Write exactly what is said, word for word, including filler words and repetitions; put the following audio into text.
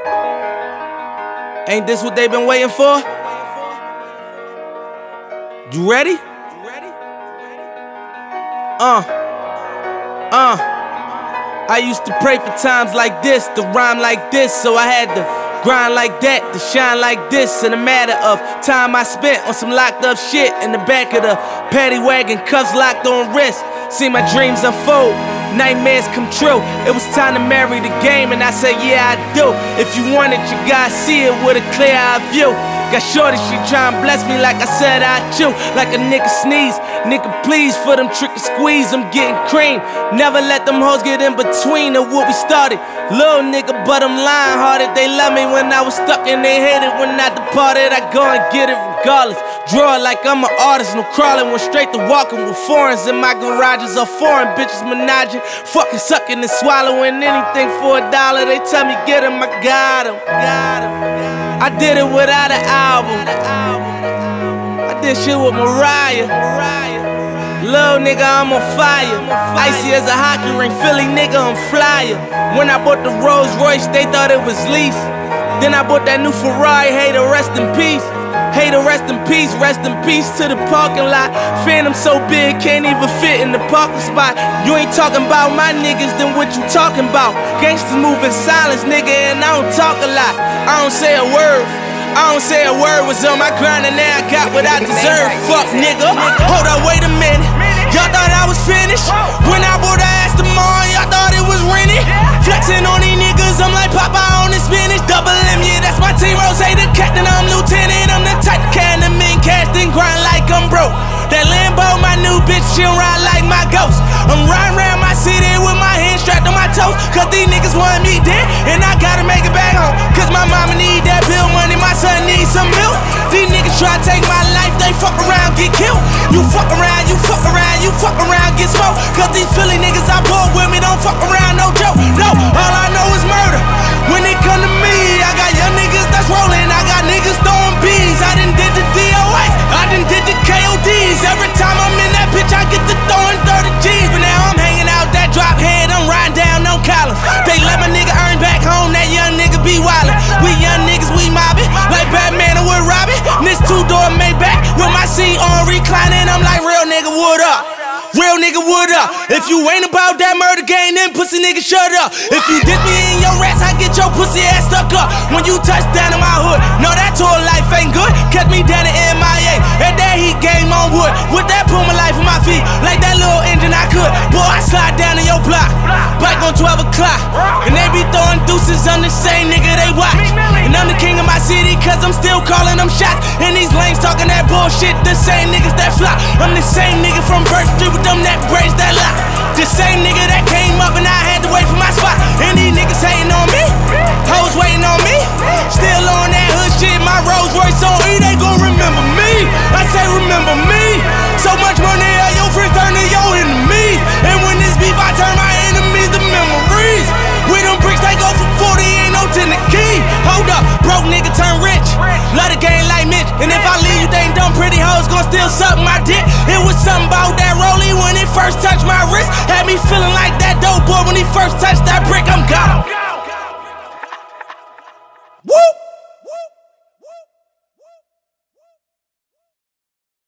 Ain't this what they been waiting for? You ready? Uh, uh. I used to pray for times like this, to rhyme like this, so I had to grind like that, to shine like this. In a matter of time I spent on some locked up shit in the back of the paddy wagon, cuffs locked on wrist. See my dreams unfold, nightmares come true. It was time to marry the game, and I said, yeah, I do. If you want it, you gotta see it with a clear eye view. Got shorty, she tryin' bless me like I said I chew. Like a nigga sneeze, nigga please for them trick and squeeze, I'm getting cream. Never let them hoes get in between of what we started. Little nigga, but I'm lying hearted. They love me when I was stuck and they hated when I departed. I go and get it regardless. Draw it like I'm an artist, no crawling. Went straight to walking with foreigns in my garages are foreign bitches menaging, fucking sucking and swallowing anything for a dollar. They tell me get him, I got him, got him. I did it without an album. I did shit with Mariah. Little nigga, I'm on fire. Icy as a hockey ring, Philly nigga, I'm flyer. When I bought the Rolls Royce, they thought it was lease. Then I bought that new Ferrari, hey, to rest in peace. Hey, to rest in peace, rest in peace to the parking lot. Phantom so big, can't even fit in the parking spot. You ain't talking about my niggas, then what you talking about? Gangsters move in silence, nigga, and I don't talk a lot. I don't say a word, I don't say a word. Was on my grind and now I got what I deserve. Fuck nigga, hold up, wait a minute. Y'all thought I was finished? When I bought the Aston Martin, y'all thought it was rented? Flexing on these niggas, I'm like Popeye on the spinach. Double M, yeah, that's my team. Rose, the captain, I'm lieutenant. I'm the type to can the men cast and grind like I'm broke. That Lambo, my new bitch, she'll ride like my ghost. I'm riding around my city with my hands strapped on my toes. Cause these niggas want me dead, and I gotta make it back home. Cause my mama need that bill money, my son needs some milk. These niggas try to take my life, they fuck around, get killed. You fuck around, you fuck around, you fuck around, get smoked. Cause these Philly niggas I bought with me don't fuck around, no joke. No, all I know is murder. When it come to me, I got young niggas that's rolling, I got niggas throwing bees. I done did the D O As, I done did the K O Ds. Every time I'm in that bitch, I get to throwing thirty G's. But now I'm hanging out that drop head, I'm riding down on Collins. They let my nigga earn back home, that young nigga be wildin'. We young niggas, we mobbin', like Batman and with Robin. This two-door Maybach with my seat on reclining. I'm like, real nigga, what up? Real nigga, what up? If you ain't about that murder game, then pussy nigga, shut up. If you dip me in your rats, I get your pussy ass stuck up. When you touch down in my hood, no, that tour life ain't good. Catch me down in M I A, and that heat game on wood. With that Puma life on my feet, like that little engine I could. Boy, I slide down in your block, bike on twelve o'clock. And they be throwing deuces, I'm the same nigga they watch. And I'm the king of my city, cause I'm still calling them shots. And these lanes talking that bullshit, the same niggas that flop. I'm the same nigga from Birch Street with them that braids that lock. The same nigga that came up and I had to wait for my spot. And these niggas hating on me, hoes waiting on me. Still on that hood shit, my Rolls Royce on E, they gon' remember me. I say remember me. So much money at your friends turn to your enemies. And when this beef, I turn my enemies to memories. With them bricks, they go for forty, ain't no ten the key. Hold up, broke nigga turn rich. Love the game like Mitch. And if I leave you, they ain't dumb pretty hoes gon' still suck my dick. It was something about that rollie when it first touched my wrist. Had me feeling like that dope boy when he first touched that brick, I'm gone.